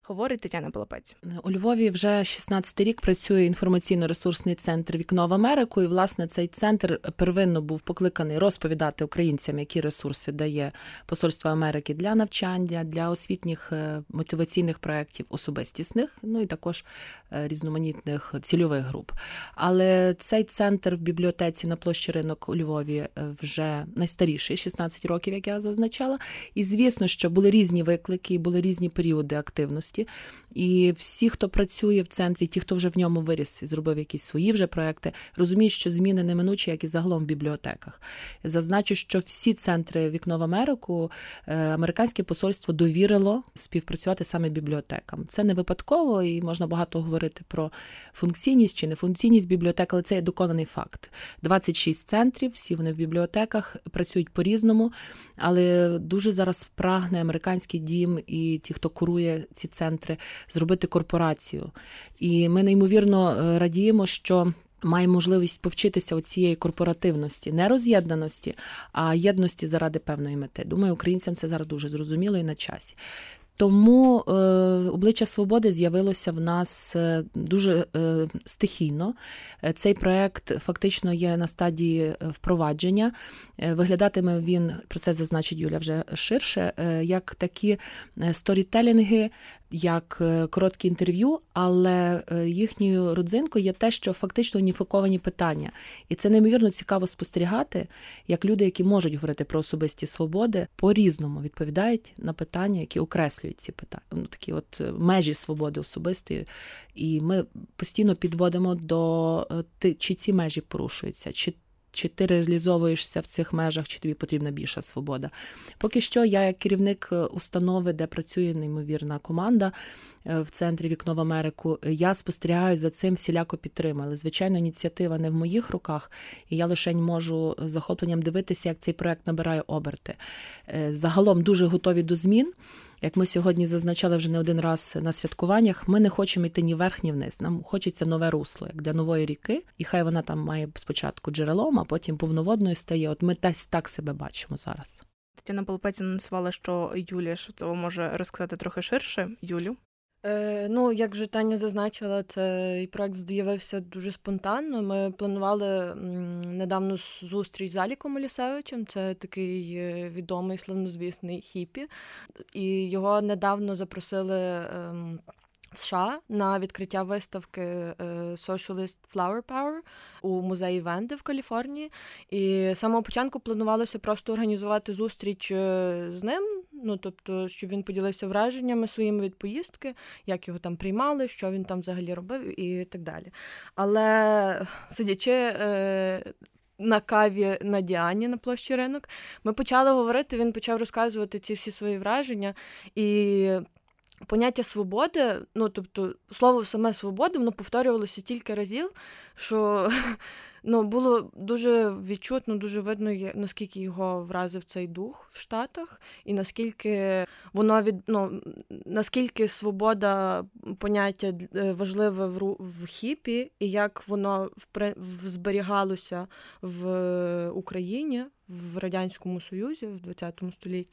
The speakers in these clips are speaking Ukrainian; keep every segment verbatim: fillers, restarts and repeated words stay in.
говорить Тетяна Полопець. У Львові вже шістнадцятий рік працює інформаційно-ресурсний центр «Вікно в Америку», і, власне, цей центр первинно був покликаний розповідати українцям, які ресурси дає Посольство Америки для навчання, для освітніх мотиваційних проєктів особистісних, ну і також різноманітних цільових груп. Але цей центр в бібліотеці на площі Ринок у Львові вже найстаріший, шістнадцять років, як я зазначала. І, звісно, що були різні виклики, були різні періоди активності. І всі, хто працює в центрі, ті, хто вже в ньому виріс і зробив якісь свої вже проекти, розуміють, що зміни неминучі, як і загалом в бібліотеках. Зазначу, що всі центри «Вікно в Америку» американське посольство довірило співпрацювати саме бібліотекам. Це не випадково, і можна багато говорити про функційність чи нефункційність бібліотек, але це є доконаний факт. двадцять шість центрів, всі вони в бібліотеках, працюють по-різному, але дуже зараз прагне американський дім і ті, хто курує ці центри, зробити корпорацію. І ми неймовірно радіємо, що маємо можливість повчитися у цієї корпоративності, не роз'єднаності, а єдності заради певної мети. Думаю, українцям це зараз дуже зрозуміло і на часі. Тому е, «Обличчя свободи» з'явилося в нас дуже е, стихійно. Цей проєкт фактично є на стадії впровадження. Виглядатиме він, про це зазначить Юля вже ширше, як такі сторітелінги, як короткі інтерв'ю, але їхньою родзинкою є те, що фактично уніфіковані питання. І це неймовірно цікаво спостерігати, як люди, які можуть говорити про особисті свободи, по-різному відповідають на питання, які окреслюють ці питання, ну, такі от межі свободи особистої. І ми постійно підводимо до, чи ці межі порушуються, чи Чи ти реалізовуєшся в цих межах, чи тобі потрібна більша свобода. Поки що я, як керівник установи, де працює неймовірна команда в центрі «Вікно в Америку», я спостерігаю за цим, всіляко підтримую. Але, звичайно, ініціатива не в моїх руках, і я лише можу з захопленням дивитися, як цей проект набирає оберти. Загалом дуже готові до змін. Як ми сьогодні зазначали вже не один раз на святкуваннях, ми не хочемо йти ні вверх, ні вниз. Нам хочеться нове русло, як для нової ріки. І хай вона там має спочатку джерелом, а потім повноводною стає. От ми десь так себе бачимо зараз. Тетяна Полопець анонсувала, що Юлія Шевцова може розказати трохи ширше. Юлю? Е, ну, як вже Таня зазначила, цей проект з'явився дуже спонтанно. Ми планували м, недавно зустріч з Аліком Олісевичем, це такий відомий, славнозвісний хіпі, і його недавно запросили ем, в США на відкриття виставки Socialist Flower Power у музеї Венди в Каліфорнії. І з самого початку планувалося просто організувати зустріч з ним, ну, тобто, щоб він поділився враженнями своїми від поїздки, як його там приймали, що він там взагалі робив і так далі. Але сидячи е- на каві на Діані на площі Ринок, ми почали говорити, він почав розказувати ці всі свої враження, і поняття свободи, ну, тобто, слово саме «свобода», воно повторювалося тільки разів, що, ну, було дуже відчутно, дуже видно, наскільки його вразив цей дух в Штатах, і наскільки воно від, ну, наскільки свобода поняття важливе в, в хіпі, і як воно в, в, зберігалося в Україні, в Радянському Союзі в ХХ столітті.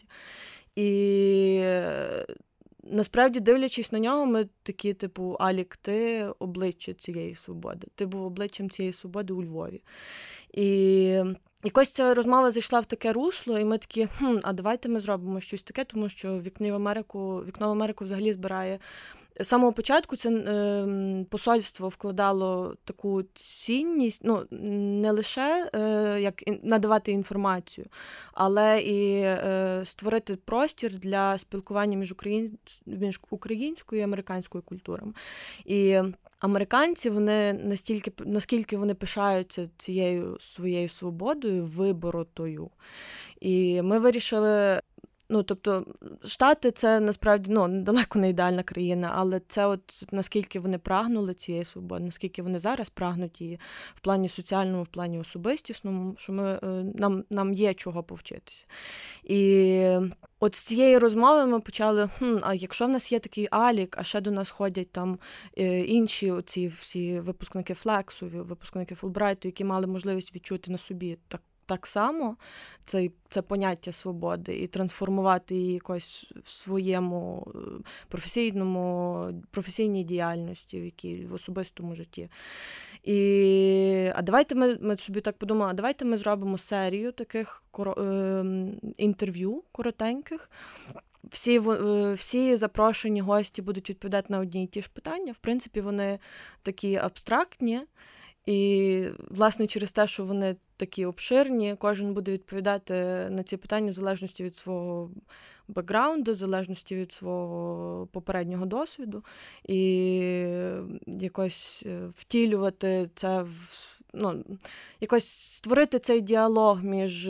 І насправді, дивлячись на нього, ми такі, типу, Алік, ти обличчя цієї свободи. Ти був обличчям цієї свободи у Львові. І якось ця розмова зайшла в таке русло, і ми такі, хм, а давайте ми зробимо щось таке, тому що «Вікно в Америку», «Вікно в Америку» взагалі збирає. З самого початку це е, посольство вкладало таку цінність, ну, не лише е, як надавати інформацію, але і е, створити простір для спілкування між, україн... між українською і американською культурами. І американці, вони настільки, наскільки вони пишаються цією своєю свободою, виборотою. І ми вирішили... Ну, тобто, Штати – це, насправді, ну, далеко не ідеальна країна, але це от наскільки вони прагнули цієї свободи, наскільки вони зараз прагнуть її в плані соціальному, в плані особистісному, що ми, нам, нам є чого повчитися. І от з цієї розмови ми почали, хм, а якщо в нас є такий Алік, а ще до нас ходять там інші оці всі випускники Флексу, випускники Фулбрайту, які мали можливість відчути на собі так, так само це, це поняття свободи і трансформувати її якось в своєму професійному, професійній діяльності, в якій, в особистому житті. І, а давайте ми, ми собі так подумали, а давайте ми зробимо серію таких коро, е, інтерв'ю коротеньких. Всі, всі запрошені гості будуть відповідати на одні і ті ж питання. В принципі, вони такі абстрактні. І, власне, через те, що вони такі обширні, кожен буде відповідати на ці питання в залежності від свого бекграунду, в залежності від свого попереднього досвіду. І якось втілювати це, в, ну, якось створити цей діалог між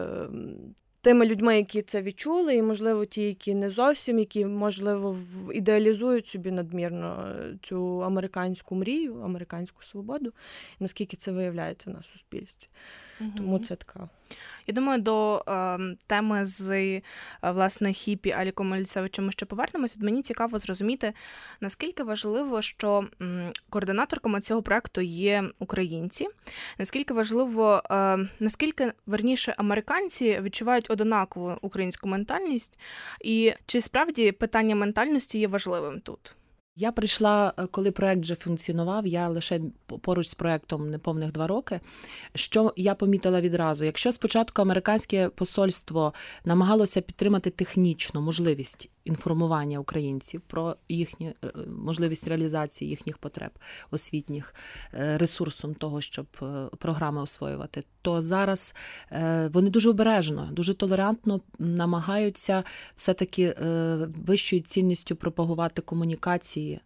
тими людьми, які це відчули, і, можливо, ті, які не зовсім, які, можливо, ідеалізують собі надмірно цю американську мрію, американську свободу, і наскільки це виявляється на суспільстві. Угу. Тому це така. Я думаю, до е, теми з, е, власне, хіпі Аліком Елісевичем ми ще повернемось. От мені цікаво зрозуміти, наскільки важливо, що м, координаторками цього проекту є українці, наскільки важливо, е, наскільки, верніше, американці відчувають однакову українську ментальність, і чи справді питання ментальності є важливим тут? Я прийшла, коли проект вже функціонував, я лише поруч з проектом неповних два роки. Що я помітила відразу? Якщо спочатку американське посольство намагалося підтримати технічну можливість інформування українців про їхню можливість реалізації їхніх потреб освітніх ресурсом того, щоб програми освоювати, то зараз вони дуже обережно, дуже толерантно намагаються все-таки вищою цінністю пропагувати комунікації.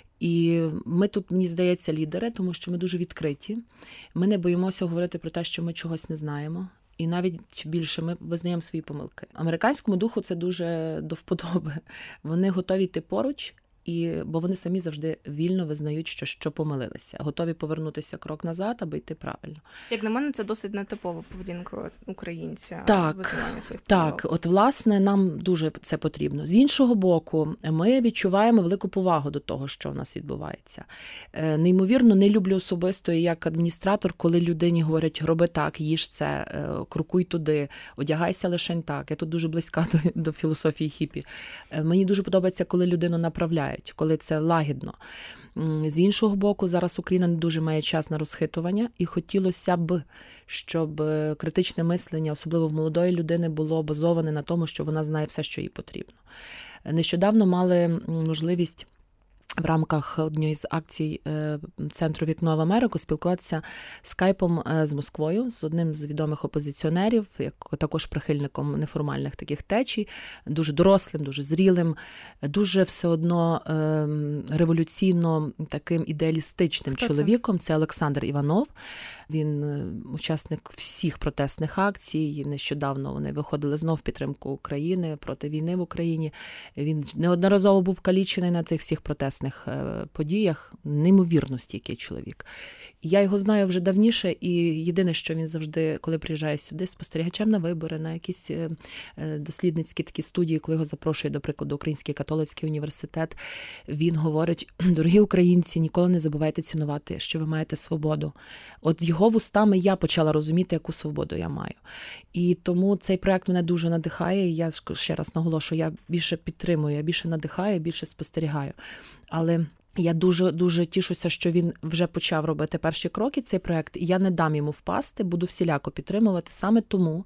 І ми тут, мені здається, лідери, тому що ми дуже відкриті. Ми не боїмося говорити про те, що ми чогось не знаємо. І навіть більше ми визнаємо свої помилки. Американському духу це дуже до вподоби. Вони готові йти поруч, і, бо вони самі завжди вільно визнають, що, що помилилися. Готові повернутися крок назад, аби йти правильно. Як на мене, це досить нетипова поведінка українця. Так, так. От, власне, нам дуже це потрібно. З іншого боку, ми відчуваємо велику повагу до того, що в нас відбувається. Неймовірно, не люблю особисто як адміністратор, коли людині говорять, роби так, їж це, крокуй туди, одягайся лишень так. Я тут дуже близька до, до філософії хіпі. Мені дуже подобається, коли людину направляють, коли це лагідно. З іншого боку, зараз Україна не дуже має час на розхитування, і хотілося б, щоб критичне мислення, особливо в молодої людини, було базоване на тому, що вона знає все, що їй потрібно. Нещодавно мали можливість в рамках однієї з акцій Центру «Вікно в Америку» спілкуватися скайпом з Москвою, з одним з відомих опозиціонерів, як також прихильником неформальних таких течій, дуже дорослим, дуже зрілим, дуже все одно революційно таким ідеалістичним Хто чоловіком. Це? Це Олександр Іванов. Він учасник всіх протестних акцій. Нещодавно вони виходили знов в підтримку України, проти війни в Україні. Він неодноразово був калічений на цих всіх протестних подіях. Неймовірно стійкий чоловік. Я його знаю вже давніше, і єдине, що він завжди, коли приїжджає сюди, спостерігачем на вибори, на якісь дослідницькі такі студії, коли його запрошує, до прикладу, Український католицький університет, він говорить: дорогі українці, ніколи не забувайте цінувати, що ви маєте свободу. От його вустами я почала розуміти, яку свободу я маю. І тому цей проект мене дуже надихає, і я ще раз наголошую, я більше підтримую, я більше надихаю, більше спостерігаю. Але я дуже-дуже тішуся, що він вже почав робити перші кроки, цей проект, і я не дам йому впасти, буду всіляко підтримувати, саме тому,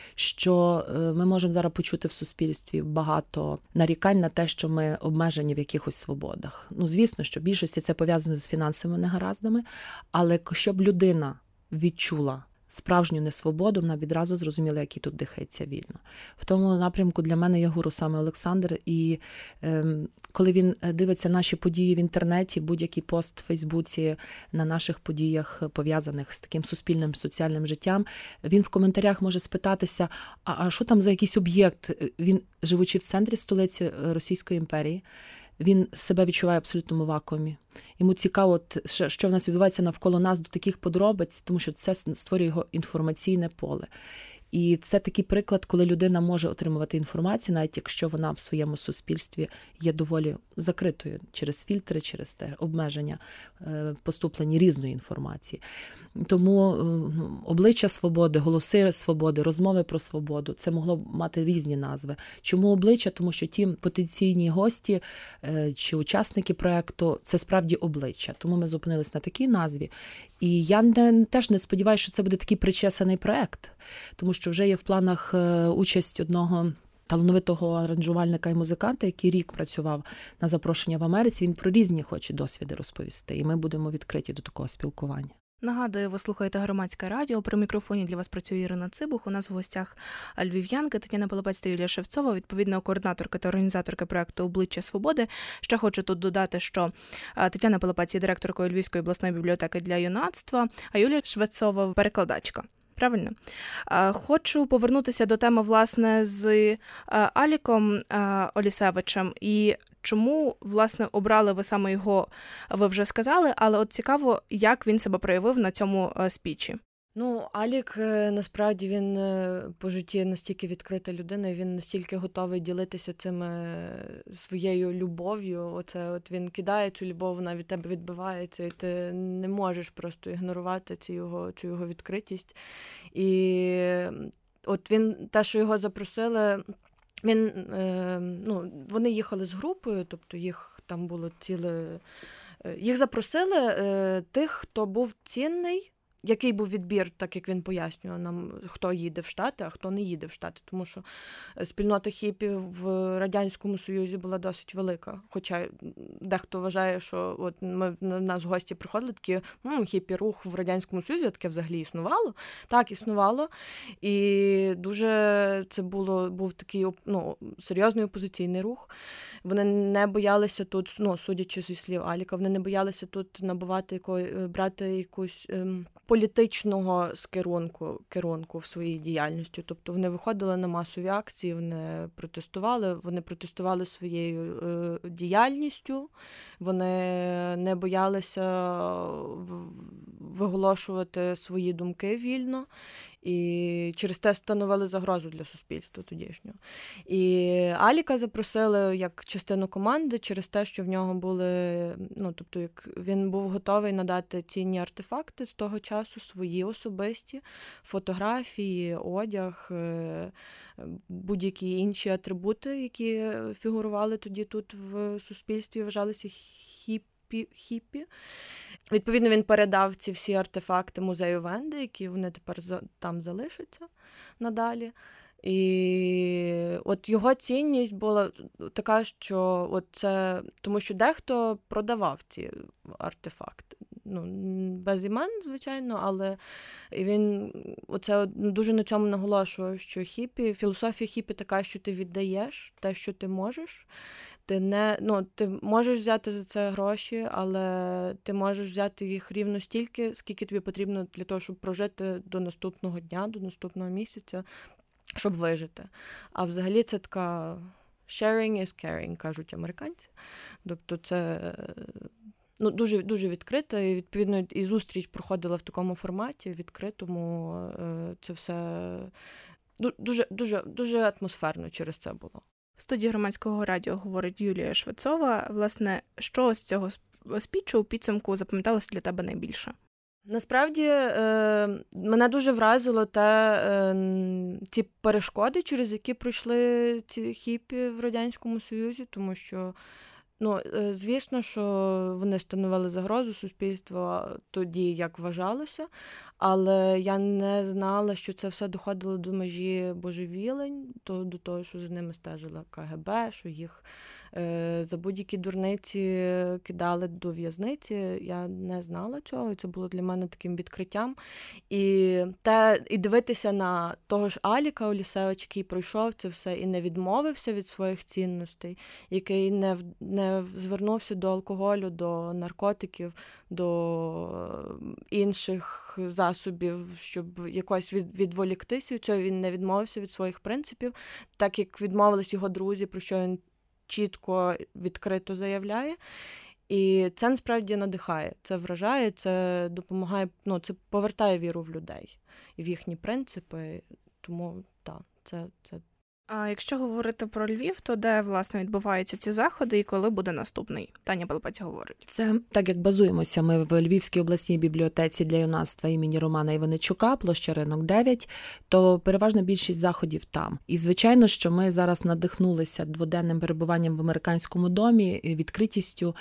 що ми можемо зараз почути в суспільстві багато нарікань на те, що ми обмежені в якихось свободах. Ну, звісно, що в більшості це пов'язано з фінансовими негараздами, але щоб людина відчула справжню несвободу, вона відразу зрозуміла, як їй тут дихається вільно. В тому напрямку для мене є гуру саме Олександр, і е, коли він дивиться наші події в інтернеті, будь-який пост в Фейсбуці на наших подіях, пов'язаних з таким суспільним, соціальним життям, він в коментарях може спитатися, а, а що там за якийсь об'єкт? Він, живучи в центрі столиці Російської імперії, він себе відчуває в абсолютному вакуумі. Йому цікаво, що в нас відбувається навколо нас, до таких подробиць, тому що це створює його інформаційне поле. І це такий приклад, коли людина може отримувати інформацію, навіть якщо вона в своєму суспільстві є доволі закритою через фільтри, через те обмеження поступлення різної інформації. Тому обличчя свободи, голоси свободи, розмови про свободу – це могло б мати різні назви. Чому обличчя? Тому що ті потенційні гості чи учасники проєкту – це справді обличчя. Тому ми зупинились на такій назві. І я не, теж не сподіваюся, що це буде такий причесаний проєкт, тому що вже є в планах участь одного талановитого аранжувальника і музиканта, який рік працював на запрошення в Америці. Він про різні хоче досвіди розповісти, і ми будемо відкриті до такого спілкування. Нагадую, ви слухаєте Громадське радіо. При мікрофоні для вас працює Ірина Цибух. У нас в гостях львів'янки Тетяна Пилипець та Юлія Шевцова, відповідно координаторка та організаторка проєкту «Обличчя свободи». Ще хочу тут додати, що Тетяна Пилипець є директоркою Львівської обласної бібліотеки для юнацтва, а Юлія Шевцова – перекладачка. Правильно? Хочу повернутися до теми, власне, з Аліком Олісевичем. І чому, власне, обрали ви саме його, ви вже сказали, але от цікаво, як він себе проявив на цьому спічі. Ну, Алік, насправді, він по житті настільки відкрита людина, і він настільки готовий ділитися цими своєю любов'ю. Оце от він кидає цю любов, вона від тебе відбивається, і ти не можеш просто ігнорувати цю його, цю його відкритість. І от він, те, що його запросили, він, ну, вони їхали з групою, тобто їх там було ціле... Їх запросили тих, хто був цінний, який був відбір, так як він пояснює нам, хто їде в Штати, а хто не їде в Штати. Тому що спільнота хіпі в Радянському Союзі була досить велика. Хоча дехто вважає, що от ми, на нас гості приходили, такі, м, хіпі-рух в Радянському Союзі, таке взагалі існувало. Так, існувало. І дуже це було, був такий, ну, серйозний опозиційний рух. Вони не боялися тут, ну, судячи зі слів Аліка, вони не боялися тут набувати, якої, брати якусь ем, політичного скерунку, керунку в своїй діяльності. Тобто вони виходили на масові акції, вони протестували, вони протестували своєю е, діяльністю, вони не боялися виголошувати свої думки вільно. І через те становили загрозу для суспільства тодішнього. І Аліка запросили як частину команди через те, що в нього були, ну, тобто, як він був готовий надати цінні артефакти з того часу, свої особисті, фотографії, одяг, будь-які інші атрибути, які фігурували тоді тут в суспільстві, вважалися хіпі, хіпі. Відповідно, він передав ці всі артефакти музею Венди, які вони тепер за, там залишаться надалі. І от його цінність була така, що от це, тому що дехто продавав ці артефакти. Ну, без імен, звичайно, але він оце дуже на цьому наголошував, що хіпі, філософія хіпі така, що ти віддаєш те, що ти можеш. Ти не, ну, ти можеш взяти за це гроші, але ти можеш взяти їх рівно стільки, скільки тобі потрібно для того, щоб прожити до наступного дня, до наступного місяця, щоб вижити. А взагалі це така sharing is caring, кажуть американці. Тобто це, ну, дуже, дуже відкрита, і, відповідно, і зустріч проходила в такому форматі, відкритому. Це все дуже, дуже, дуже атмосферно через це було. В студії Громадського радіо говорить Юлія Шевцова. Власне, що з цього спічу у підсумку запам'яталося для тебе найбільше? Насправді, е, мене дуже вразило те, е, ті перешкоди, через які пройшли ці хіпі в Радянському Союзі, тому що, ну, е, звісно, що вони становили загрозу суспільству тоді, як вважалося, але я не знала, що це все доходило до межі божевілень, то, до того, що за ними стежила ка ге бе, що їх е, за будь-які дурниці кидали до в'язниці. Я не знала цього, і це було для мене таким відкриттям. І, те, і дивитися на того ж Аліка Олісевича, який пройшов це все і не відмовився від своїх цінностей, який не, не звернувся до алкоголю, до наркотиків, до інших засобів, щоб якось від, відволіктися від цього. Він не відмовився від своїх принципів, так як відмовились його друзі, про що він чітко, відкрито заявляє. І це насправді надихає, це вражає, це допомагає, ну, це повертає віру в людей і в їхні принципи. Тому так, це, це. А якщо говорити про Львів, то де, власне, відбуваються ці заходи і коли буде наступний? Таня Пилипець говорить. Це так, як базуємося ми в Львівській обласній бібліотеці для юнацтва імені Романа Іваничука, площа Ринок дев'ять, то переважна більшість заходів там. І, звичайно, що ми зараз надихнулися дводенним перебуванням в американському домі, відкритістю.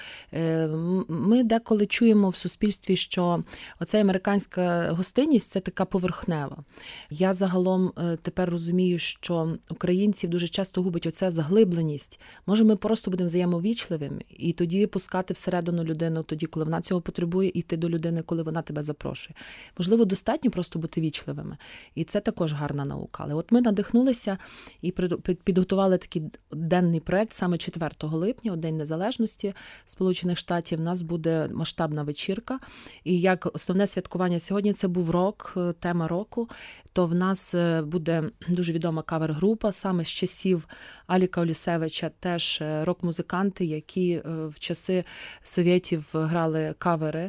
Ми деколи чуємо в суспільстві, що оця американська гостинність – це така поверхнева. Я загалом тепер розумію, що українців дуже часто губить оця заглибленість. Може, ми просто будемо взаємовічливими і тоді пускати всередину людину тоді, коли вона цього потребує, і йти до людини, коли вона тебе запрошує. Можливо, достатньо просто бути вічливими. І це також гарна наука. Але от ми надихнулися і підготували такий денний проект саме четвертого липня, у День Незалежності Сполучених Штатів. У нас буде масштабна вечірка. І як основне святкування сьогодні це був рок, тема року, то в нас буде дуже відома кавер-група саме з часів Аліка Олісевича, теж рок-музиканти, які в часи совєтів грали кавери.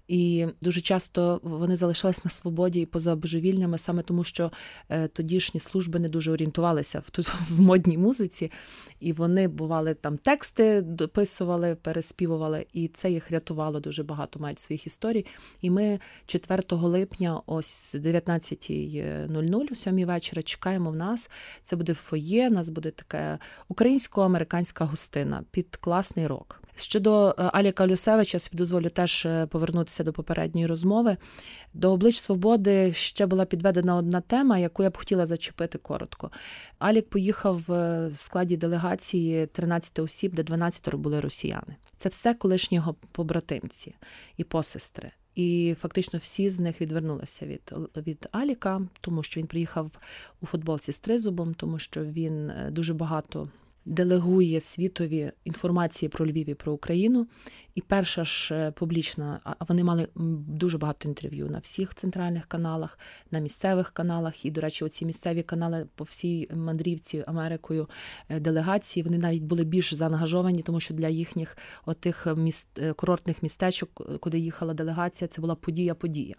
І дуже часто вони залишались на свободі і поза божевільнями, саме тому, що тодішні служби не дуже орієнтувалися в, в модній музиці. І вони, бували, там тексти дописували, переспівували, і це їх рятувало, дуже багато мають своїх історій. І ми четвертого липня ось дев'ятнадцята нуль нуль, о сьомій вечора, чекаємо в нас. Це буде фоє, у нас буде така українсько-американська гостина під класний рок. Щодо Аліка Олісевича, собі дозволю теж повернутися до попередньої розмови. До «Облич Свободи» ще була підведена одна тема, яку я б хотіла зачепити коротко. Алік поїхав в складі делегації тринадцять осіб, де дванадцять були росіяни. Це все колишні його побратимці і посестри. І фактично всі з них відвернулися від, від Аліка, тому що він приїхав у футболці з тризубом, тому що він дуже багато делегує світові інформації про Львів і про Україну. І перша ж публічна, а вони мали дуже багато інтерв'ю на всіх центральних каналах, на місцевих каналах. І, до речі, оці місцеві канали по всій мандрівці Америкою делегації, вони навіть були більш заангажовані, тому що для їхніх отих міст, курортних містечок, куди їхала делегація, це була подія-подія.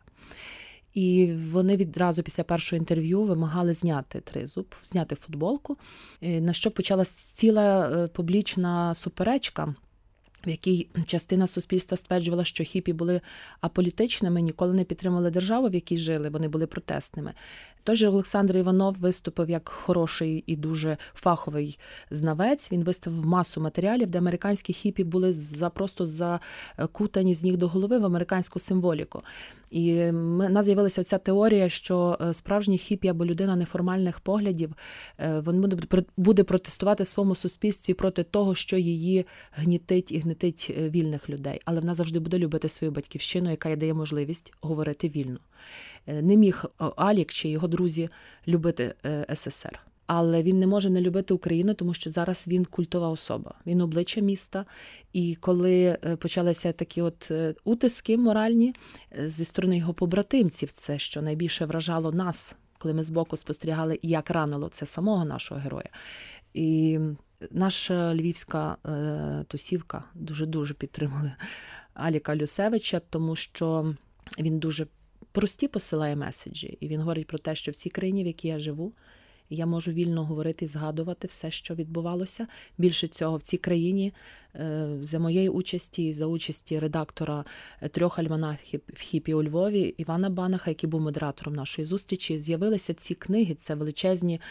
І вони відразу після першого інтерв'ю вимагали зняти тризуб, зняти футболку, на що почалась ціла публічна суперечка, в якій частина суспільства стверджувала, що хіпі були аполітичними, ніколи не підтримували державу, в якій жили, вони були протестними. Той же Олександр Іванов виступив як хороший і дуже фаховий знавець. Він виставив масу матеріалів, де американські хіпі були за, просто закутані з ніг до голови в американську символіку. І в нас з'явилася ця теорія, що справжній хіпі або людина неформальних поглядів, він буде протестувати в своєму суспільстві проти того, що її гнітить і гнітить вільних людей. Але вона завжди буде любити свою батьківщину, яка їй дає можливість говорити вільно. Не міг Алік чи його друзі любити ес ес ер. Але він не може не любити Україну, тому що зараз він культова особа. Він обличчя міста. І коли почалися такі от утиски моральні зі сторони його побратимців, це що найбільше вражало нас, коли ми збоку спостерігали, як ранило це самого нашого героя. І наша львівська е, тусівка дуже-дуже підтримали Аліка Олісевича, тому що він дуже прості посилає меседжі. І він говорить про те, що в цій країні, в якій я живу, я можу вільно говорити і згадувати все, що відбувалося. Більше цього, в цій країні за моєї участі, за участі редактора трьох альманахів хіпі у Львові Івана Банаха, який був модератором нашої зустрічі, з'явилися ці книги. Це величезні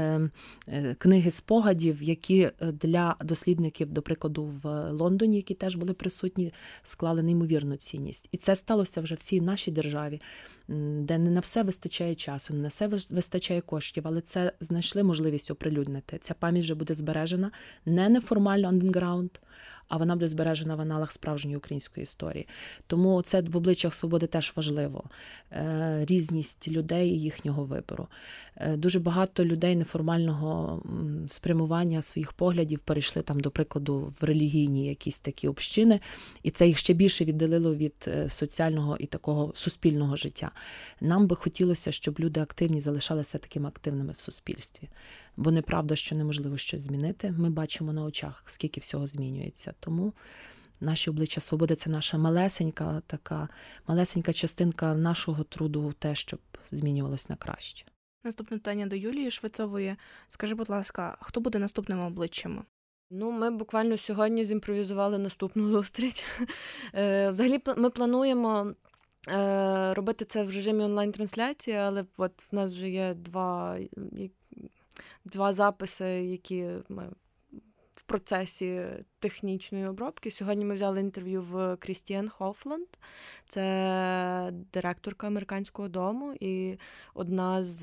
книги спогадів, які для дослідників, до прикладу, в Лондоні, які теж були присутні, склали неймовірну цінність. І це сталося вже в цій нашій державі, де не на все вистачає часу, не на все вистачає коштів, але це знайшли можливість оприлюднити. Ця пам'ять вже буде збережена не неформально андерграунд, а вона буде збережена в аналах справжньої української історії. Тому це в обличчях свободи теж важливо. Різність людей і їхнього вибору. Дуже багато людей неформального спрямування своїх поглядів перейшли, там, до прикладу, в релігійні якісь такі общини, і це їх ще більше віддалило від соціального і такого суспільного життя. Нам би хотілося, щоб люди активні залишалися такими активними в суспільстві. Бо неправда, що неможливо щось змінити. Ми бачимо на очах, скільки всього змінюється. Тому наші обличчя свободи – це наша малесенька, така малесенька частинка нашого труду в те, щоб змінювалось на краще. Наступне питання до Юлії Швецової. Скажи, будь ласка, хто буде наступними обличчями? Ну, ми буквально сьогодні зімпровізували наступну зустріч. Взагалі, ми плануємо робити це в режимі онлайн-трансляції, але от в нас вже є два, два записи, які ми в процесі технічної обробки. Сьогодні ми взяли інтерв'ю в Крістіан Хофланд. Це директорка Американського дому і одна з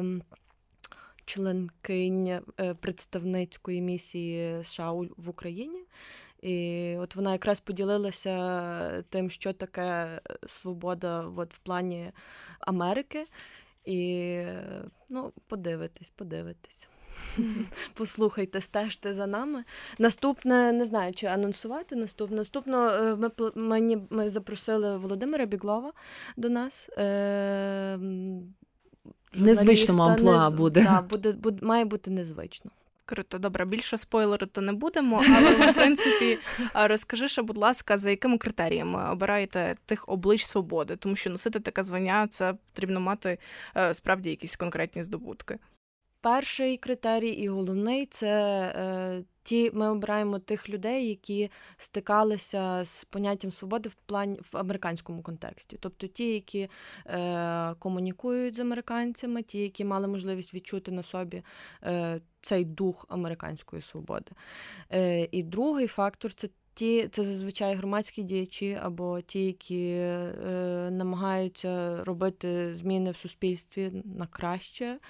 членкинь представницької місії США в Україні. І от вона якраз поділилася тим, що таке свобода от в плані Америки. І, ну, подивитесь, подивитесь. Послухайте, стежте за нами. Наступне, не знаю, чи анонсувати наступне. Наступно ми, ми, ми запросили Володимира Біглова до нас. Е, Незвичному амплуа нез... буде. Да, буде, буде. Має бути незвично. Круто, добре, більше спойлерити не будемо, але, в принципі, розкажи ще, будь ласка, за якими критеріями обираєте тих облич свободи? Тому що носити таке звання, це потрібно мати справді якісь конкретні здобутки. Перший критерій і головний – це е, ті, ми обираємо тих людей, які стикалися з поняттям свободи в плані в американському контексті. Тобто ті, які е, комунікують з американцями, ті, які мали можливість відчути на собі е, цей дух американської свободи. Е, і другий фактор – це ті, це зазвичай громадські діячі або ті, які е, намагаються робити зміни в суспільстві на краще.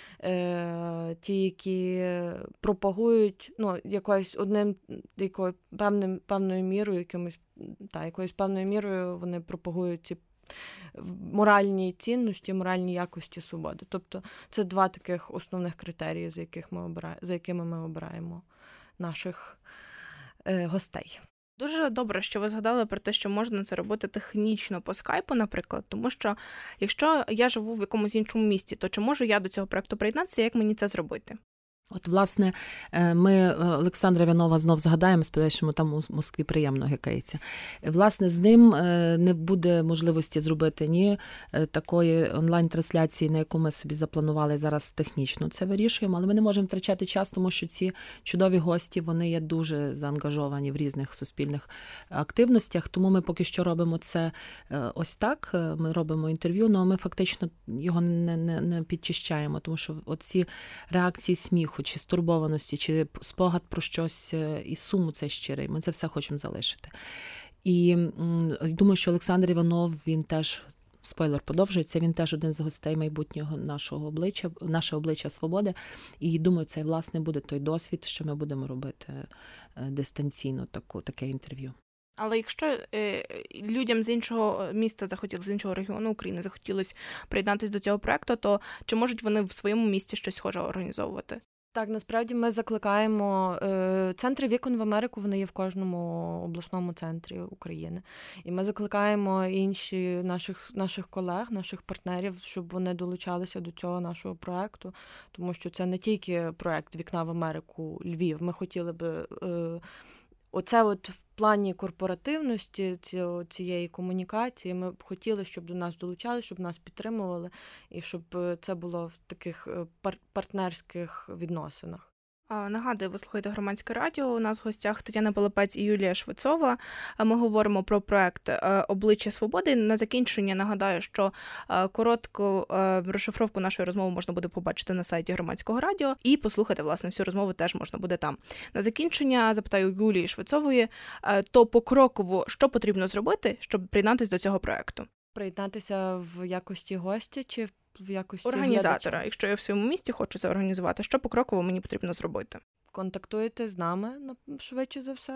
Ті, які пропагують, ну, якоюсь одним, якою певним, певною мірою, якимось, та, якоюсь певною мірою вони пропагують ці моральні цінності, моральні якості свободи. Тобто це два таких основних критерії, за, яких ми обираємо, за якими ми обираємо наших е, гостей. Дуже добре, що ви згадали про те, що можна це робити технічно по скайпу, наприклад, тому що якщо я живу в якомусь іншому місті, то чи можу я до цього проєкту приєднатися, як мені це зробити? От, власне, ми Олександра Іванова знов згадаємо, сподіваюся, що там у Москві приємно гикається. Власне, з ним не буде можливості зробити ні такої онлайн-трансляції, на яку ми собі запланували зараз технічно. Це вирішуємо, але ми не можемо втрачати час, тому що ці чудові гості, вони є дуже заангажовані в різних суспільних активностях, тому ми поки що робимо це ось так, ми робимо інтерв'ю, але ми фактично його не, не, не підчищаємо, тому що оці реакції сміху, чи стурбованості, чи спогад про щось і суму цей щирий. Ми це все хочемо залишити. І думаю, що Олександр Іванов, він теж, спойлер продовжується, він теж один з гостей майбутнього нашого обличчя, наше обличчя свободи. І думаю, це, власне, буде той досвід, що ми будемо робити дистанційно таку, таке інтерв'ю. Але якщо е, людям з іншого міста захотілося, з іншого регіону України захотілося приєднатися до цього проєкту, то чи можуть вони в своєму місті щось схоже організовувати? Так, насправді ми закликаємо, центри вікон в Америку, вони є в кожному обласному центрі України. І ми закликаємо інші наших, наших колег, наших партнерів, щоб вони долучалися до цього нашого проєкту, тому що це не тільки проєкт «Вікна в Америку» Львів. Ми хотіли би оце от в плані корпоративності цієї комунікації ми б хотіли, щоб до нас долучали, щоб нас підтримували і щоб це було в таких пар- партнерських відносинах. Нагадую, ви слухаєте Громадське радіо. У нас в гостях Тетяна Пилипець і Юлія Швецова. Ми говоримо про проект «Обличчя свободи». На закінчення нагадаю, що коротку розшифровку нашої розмови можна буде побачити на сайті Громадського радіо і послухати, власне, всю розмову теж можна буде там. На закінчення запитаю Юлії Швецової, то покроково, що потрібно зробити, щоб приєднатися до цього проекту? Приєднатися в якості гостя чи в якості організатора. Глядача? Якщо я в своєму місті хочу це організувати, що покроково мені потрібно зробити? Контактуєте з нами, швидше за все.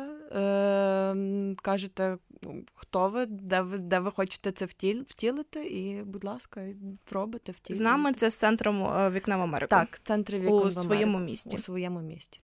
Е, кажете, хто ви, де ви, де ви хочете це втіл, втілити, і, будь ласка, робите, втілюєте. З нами це з центром «Вікна в Америку». Так, центр «Вікон в Америку». У своєму місті. У своєму місті.